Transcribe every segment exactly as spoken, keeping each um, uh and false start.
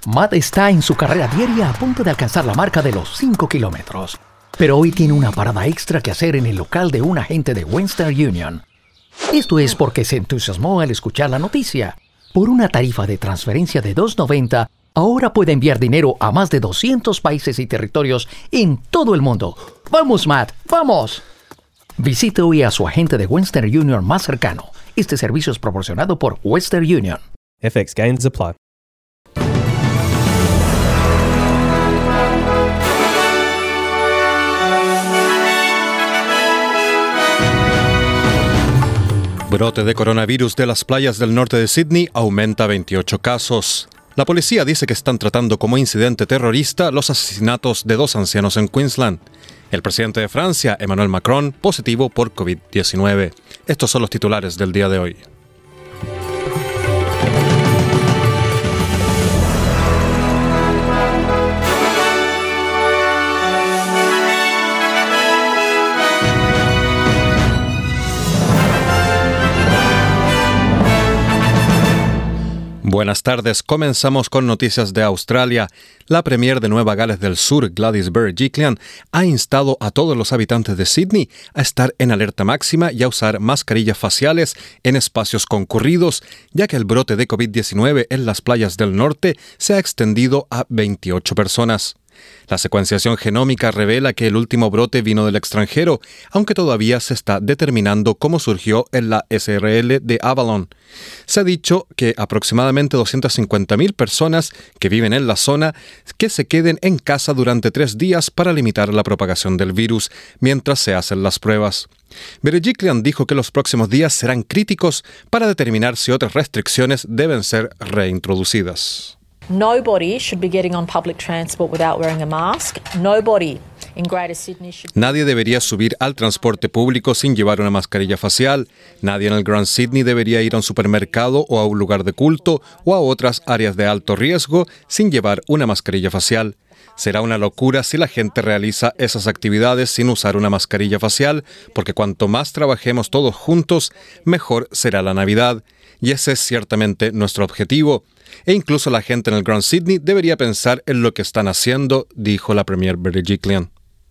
Matt está en su carrera diaria a punto de alcanzar la marca de los cinco kilómetros. Pero hoy tiene una parada extra que hacer en el local de un agente de Western Union. Esto es porque se entusiasmó al escuchar la noticia. Por una tarifa de transferencia de dos noventa, ahora puede enviar dinero a más de doscientos países y territorios en todo el mundo. ¡Vamos, Matt! ¡Vamos! Visite hoy a su agente de Western Union más cercano. Este servicio es proporcionado por Western Union. F X gains apply. Brote de coronavirus de las playas del norte de Sydney aumenta a veintiocho casos. La policía dice que están tratando como incidente terrorista los asesinatos de dos ancianos en Queensland. El presidente de Francia, Emmanuel Macron, positivo por covid diecinueve. Estos son los titulares del día de hoy. Buenas tardes, comenzamos con noticias de Australia. La premier de Nueva Gales del Sur, Gladys Berejiklian, ha instado a todos los habitantes de Sydney a estar en alerta máxima y a usar mascarillas faciales en espacios concurridos, ya que el brote de covid diecinueve en las playas del norte se ha extendido a veintiocho personas. La secuenciación genómica revela que el último brote vino del extranjero, aunque todavía se está determinando cómo surgió en la S R L de Avalon. Se ha dicho que aproximadamente doscientas cincuenta mil personas que viven en la zona que se queden en casa durante tres días para limitar la propagación del virus mientras se hacen las pruebas. Berejiklian dijo que los próximos días serán críticos para determinar si otras restricciones deben ser reintroducidas. Nobody should be getting on public transport without wearing a mask. Nobody in Greater Sydney should... Nadie debería subir al transporte público sin llevar una mascarilla facial. Nadie en el Grand Sydney debería ir a un supermercado o a un lugar de culto o a otras áreas de alto riesgo sin llevar una mascarilla facial. Será una locura si la gente realiza esas actividades sin usar una mascarilla facial, porque cuanto más trabajemos todos juntos, mejor será la Navidad. Y ese es ciertamente nuestro objetivo. E incluso la gente en el Grand Sydney debería pensar en lo que están haciendo, dijo la premier Berejiklian.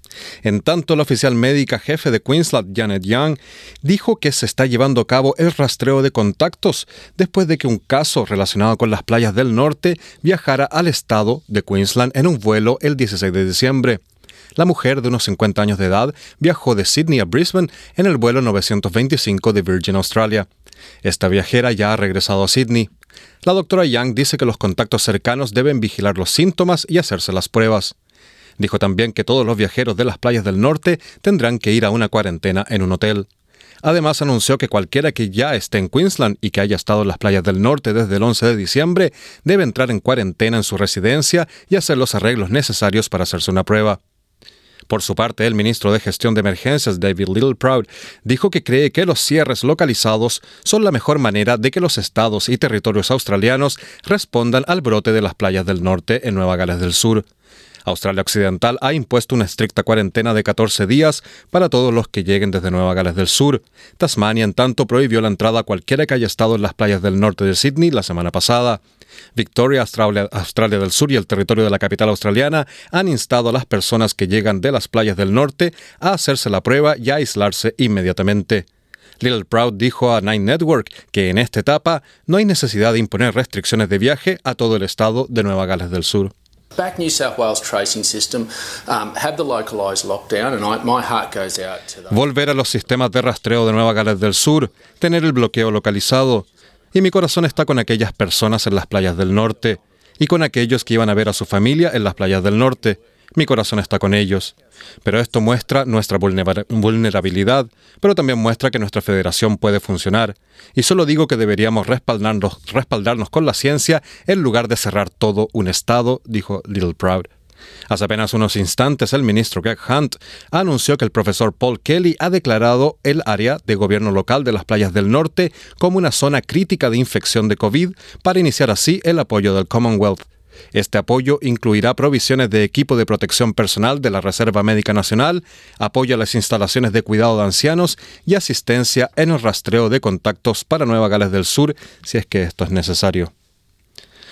En tanto, la oficial médica jefe de Queensland, Janet Young, dijo que se está llevando a cabo el rastreo de contactos después de que un caso relacionado con las playas del norte viajara al estado de Queensland en un vuelo el dieciséis de diciembre. La mujer de unos cincuenta años de edad viajó de Sydney a Brisbane en el vuelo novecientos veinticinco de Virgin Australia. Esta viajera ya ha regresado a Sydney. La doctora Young dice que los contactos cercanos deben vigilar los síntomas y hacerse las pruebas. Dijo también que todos los viajeros de las playas del norte tendrán que ir a una cuarentena en un hotel. Además, anunció que cualquiera que ya esté en Queensland y que haya estado en las playas del norte desde el once de diciembre debe entrar en cuarentena en su residencia y hacer los arreglos necesarios para hacerse una prueba. Por su parte, el ministro de Gestión de Emergencias, David Littleproud, dijo que cree que los cierres localizados son la mejor manera de que los estados y territorios australianos respondan al brote de las playas del norte en Nueva Gales del Sur. Australia Occidental ha impuesto una estricta cuarentena de catorce días para todos los que lleguen desde Nueva Gales del Sur. Tasmania, en tanto, prohibió la entrada a cualquiera que haya estado en las playas del norte de Sydney la semana pasada. Victoria, Australia, Australia del Sur y el territorio de la capital australiana han instado a las personas que llegan de las playas del norte a hacerse la prueba y a aislarse inmediatamente. Littleproud dijo a Nine Network que en esta etapa no hay necesidad de imponer restricciones de viaje a todo el estado de Nueva Gales del Sur. Back New South Wales tracing system, um, have the localised lockdown, and I, my heart goes out to them. Volver a los sistemas de rastreo de Nueva Gales del Sur, tener el bloqueo localizado. Y mi corazón está con aquellas personas en las playas del norte y con aquellos que iban a ver a su familia en las playas del norte. Mi corazón está con ellos. Pero esto muestra nuestra vulnerabilidad, pero también muestra que nuestra federación puede funcionar. Y solo digo que deberíamos respaldarnos, respaldarnos con la ciencia en lugar de cerrar todo un estado, dijo Littleproud. Hace apenas unos instantes, el ministro Greg Hunt anunció que el profesor Paul Kelly ha declarado el área de gobierno local de las playas del norte como una zona crítica de infección de COVID para iniciar así el apoyo del Commonwealth. Este apoyo incluirá provisiones de equipo de protección personal de la Reserva Médica Nacional, apoyo a las instalaciones de cuidado de ancianos y asistencia en el rastreo de contactos para Nueva Gales del Sur, si es que esto es necesario.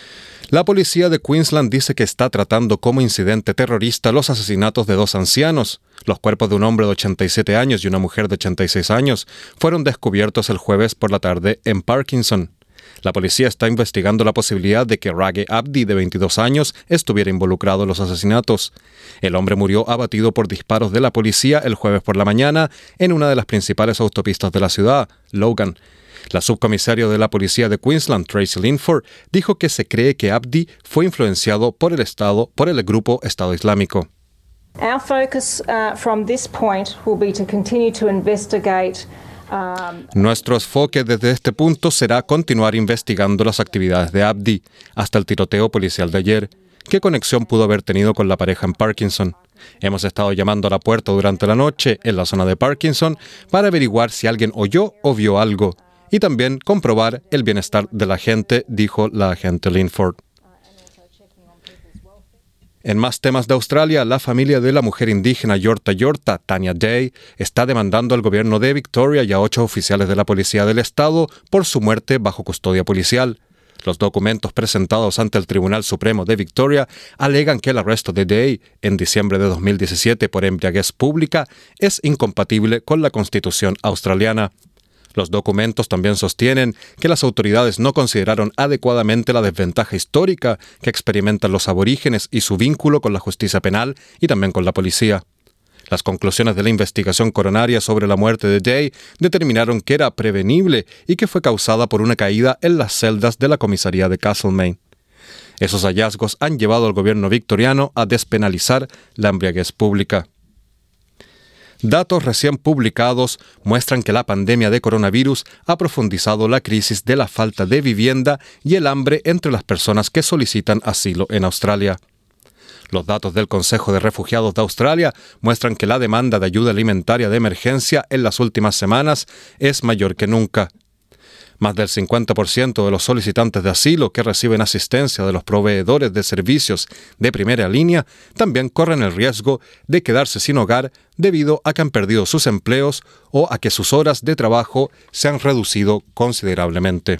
La policía de Queensland dice que está tratando como incidente terrorista los asesinatos de dos ancianos. Los cuerpos de un hombre de ochenta y siete años y una mujer de ochenta y seis años fueron descubiertos el jueves por la tarde en Parkinson. La policía está investigando la posibilidad de que Rageh Abdi, de veintidós años, estuviera involucrado en los asesinatos. El hombre murió abatido por disparos de la policía el jueves por la mañana en una de las principales autopistas de la ciudad, Logan. La subcomisario de la policía de Queensland, Tracy Linford, dijo que se cree que Abdi fue influenciado por el Estado, por el grupo Estado Islámico. Our focus uh, from this point will be to continue to investigate. Um, Nuestro enfoque desde este punto será continuar investigando las actividades de Abdi hasta el tiroteo policial de ayer. ¿Qué conexión pudo haber tenido con la pareja en Parkinson? Hemos estado llamando a la puerta durante la noche en la zona de Parkinson para averiguar si alguien oyó o vio algo y también comprobar el bienestar de la gente, dijo la agente Linford. En más temas de Australia, la familia de la mujer indígena Yorta Yorta, Tanya Day, está demandando al gobierno de Victoria y a ocho oficiales de la policía del estado por su muerte bajo custodia policial. Los documentos presentados ante el Tribunal Supremo de Victoria alegan que el arresto de Day en diciembre de dos mil diecisiete por embriaguez pública es incompatible con la Constitución australiana. Los documentos también sostienen que las autoridades no consideraron adecuadamente la desventaja histórica que experimentan los aborígenes y su vínculo con la justicia penal y también con la policía. Las conclusiones de la investigación coronaria sobre la muerte de Day determinaron que era prevenible y que fue causada por una caída en las celdas de la comisaría de Castlemaine. Esos hallazgos han llevado al gobierno victoriano a despenalizar la embriaguez pública. Datos recién publicados muestran que la pandemia de coronavirus ha profundizado la crisis de la falta de vivienda y el hambre entre las personas que solicitan asilo en Australia. Los datos del Consejo de Refugiados de Australia muestran que la demanda de ayuda alimentaria de emergencia en las últimas semanas es mayor que nunca. Más del cincuenta por ciento de los solicitantes de asilo que reciben asistencia de los proveedores de servicios de primera línea también corren el riesgo de quedarse sin hogar debido a que han perdido sus empleos o a que sus horas de trabajo se han reducido considerablemente.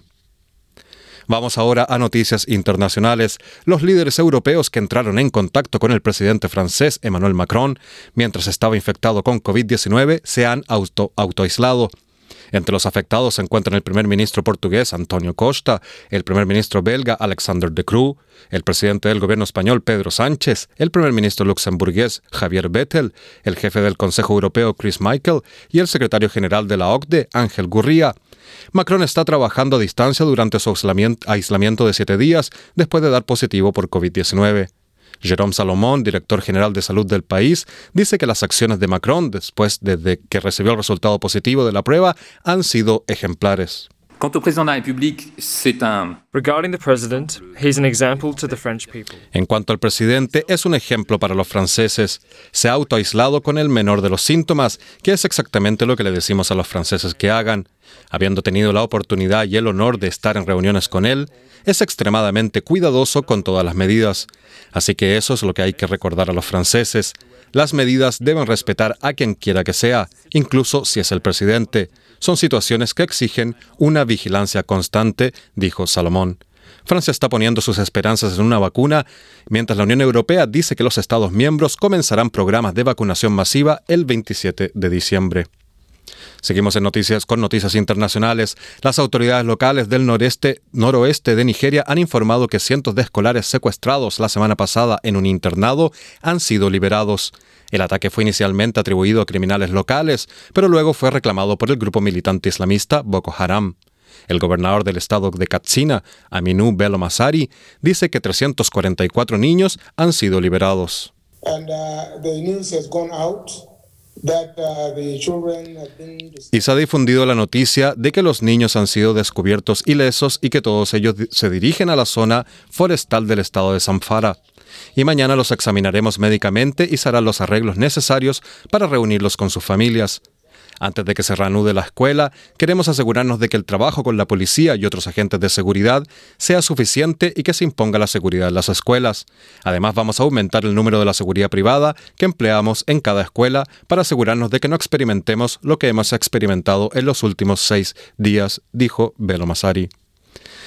Vamos ahora a noticias internacionales. Los líderes europeos que entraron en contacto con el presidente francés Emmanuel Macron mientras estaba infectado con covid diecinueve se han auto, autoaislado. Entre los afectados se encuentran el primer ministro portugués António Costa, el primer ministro belga Alexander De Croo, el presidente del gobierno español Pedro Sánchez, el primer ministro luxemburgués Javier Bettel, el jefe del Consejo Europeo Chris Michael y el secretario general de la O C D E Ángel Gurría. Macron está trabajando a distancia durante su aislamiento de siete días después de dar positivo por covid diecinueve. Jérôme Salomón, director general de salud del país, dice que las acciones de Macron, después desde que recibió el resultado positivo de la prueba, han sido ejemplares. Quant au président de la République, c'est un... Regarding the president, he's an example to the French people. En cuanto al presidente, es un ejemplo para los franceses. Se ha autoaislado con el menor de los síntomas, que es exactamente lo que le decimos a los franceses que hagan. Habiendo tenido la oportunidad y el honor de estar en reuniones con él, es extremadamente cuidadoso con todas las medidas. Así que eso es lo que hay que recordar a los franceses. Las medidas deben respetar a quien quiera que sea, incluso si es el presidente. Son situaciones que exigen una vigilancia constante, dijo Salomón. Francia está poniendo sus esperanzas en una vacuna, mientras la Unión Europea dice que los Estados miembros comenzarán programas de vacunación masiva el veintisiete de diciembre. Seguimos en noticias con noticias internacionales. Las autoridades locales del noreste, noroeste de Nigeria han informado que cientos de escolares secuestrados la semana pasada en un internado han sido liberados. El ataque fue inicialmente atribuido a criminales locales, pero luego fue reclamado por el grupo militante islamista Boko Haram. El gobernador del estado de Katsina, Aminu Bello Masari, dice que trescientos cuarenta y cuatro niños han sido liberados. And, uh, the news has gone out. That, uh, the children have been... Y se ha difundido la noticia de que los niños han sido descubiertos ilesos y que todos ellos se dirigen a la zona forestal del estado de Zamfara. Y mañana los examinaremos médicamente y se harán los arreglos necesarios para reunirlos con sus familias. Antes de que se reanude la escuela, queremos asegurarnos de que el trabajo con la policía y otros agentes de seguridad sea suficiente y que se imponga la seguridad en las escuelas. Además, vamos a aumentar el número de la seguridad privada que empleamos en cada escuela para asegurarnos de que no experimentemos lo que hemos experimentado en los últimos seis días, dijo Bello Masari.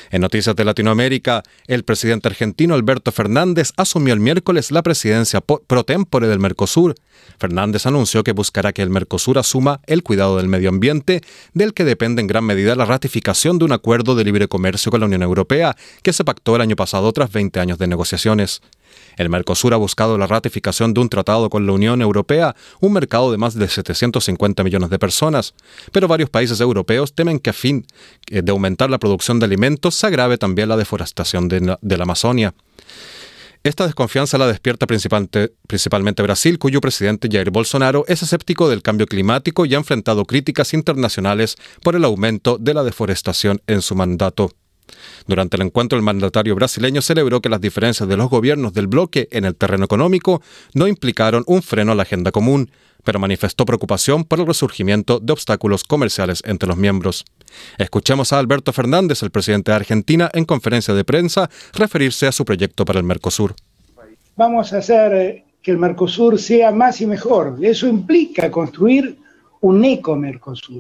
En noticias de Latinoamérica, el presidente argentino Alberto Fernández asumió el miércoles la presidencia pro tempore del Mercosur. Fernández anunció que buscará que el Mercosur asuma el cuidado del medio ambiente, del que depende en gran medida la ratificación de un acuerdo de libre comercio con la Unión Europea, que se pactó el año pasado tras veinte años de negociaciones. El Mercosur ha buscado la ratificación de un tratado con la Unión Europea, un mercado de más de setecientos cincuenta millones de personas, pero varios países europeos temen que a fin de aumentar la producción de alimentos se agrave también la deforestación de la, de la Amazonia. Esta desconfianza la despierta principalmente, principalmente Brasil, cuyo presidente Jair Bolsonaro es escéptico del cambio climático y ha enfrentado críticas internacionales por el aumento de la deforestación en su mandato. Durante el encuentro, el mandatario brasileño celebró que las diferencias de los gobiernos del bloque en el terreno económico no implicaron un freno a la agenda común, pero manifestó preocupación por el resurgimiento de obstáculos comerciales entre los miembros. Escuchemos a Alberto Fernández, el presidente de Argentina, en conferencia de prensa, referirse a su proyecto para el Mercosur. Vamos a hacer que el Mercosur sea más y mejor. Eso implica construir un eco-Mercosur.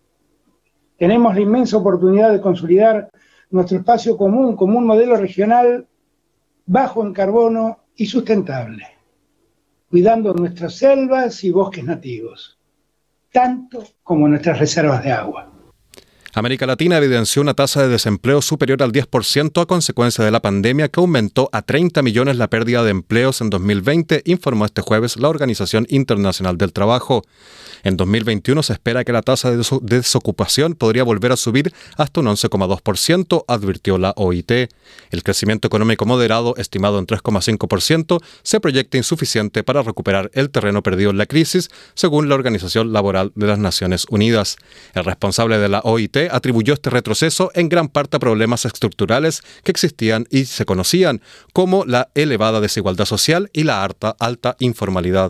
Tenemos la inmensa oportunidad de consolidar nuestro espacio común como un modelo regional bajo en carbono y sustentable, cuidando nuestras selvas y bosques nativos, tanto como nuestras reservas de agua. América Latina evidenció una tasa de desempleo superior al diez por ciento a consecuencia de la pandemia, que aumentó a treinta millones la pérdida de empleos en dos mil veinte, informó este jueves la Organización Internacional del Trabajo. En dos mil veintiuno se espera que la tasa de desocupación podría volver a subir hasta un once coma dos por ciento, advirtió la O I T. El crecimiento económico moderado, estimado en tres coma cinco por ciento, se proyecta insuficiente para recuperar el terreno perdido en la crisis, según la Organización Laboral de las Naciones Unidas. El responsable de la O I T atribuyó este retroceso en gran parte a problemas estructurales que existían y se conocían, como la elevada desigualdad social y la alta, alta informalidad.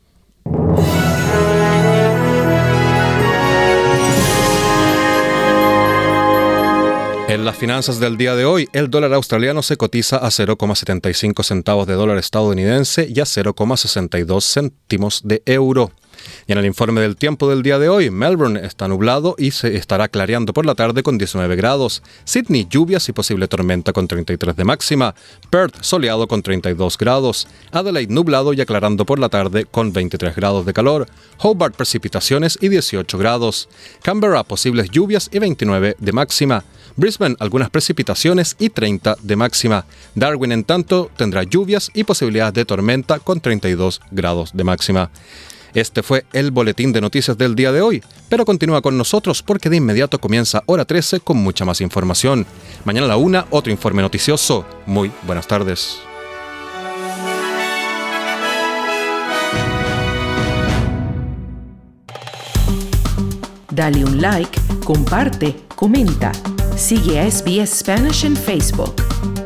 En las finanzas del día de hoy, el dólar australiano se cotiza a cero coma setenta y cinco centavos de dólar estadounidense y a cero coma sesenta y dos céntimos de euro. Y en el informe del tiempo del día de hoy, Melbourne está nublado y se estará clareando por la tarde con diecinueve grados. Sydney, lluvias y posible tormenta con treinta y tres de máxima. Perth, soleado con treinta y dos grados. Adelaide, nublado y aclarando por la tarde con veintitrés grados de calor. Hobart, precipitaciones y dieciocho grados. Canberra, posibles lluvias y veintinueve de máxima. Brisbane, algunas precipitaciones y treinta de máxima. Darwin, en tanto, tendrá lluvias y posibilidades de tormenta con treinta y dos grados de máxima. Este fue el boletín de noticias del día de hoy, pero continúa con nosotros porque de inmediato comienza Hora trece con mucha más información. Mañana a la una, otro informe noticioso. Muy buenas tardes. Dale un like, comparte, comenta. Sigue a S B S Spanish en Facebook.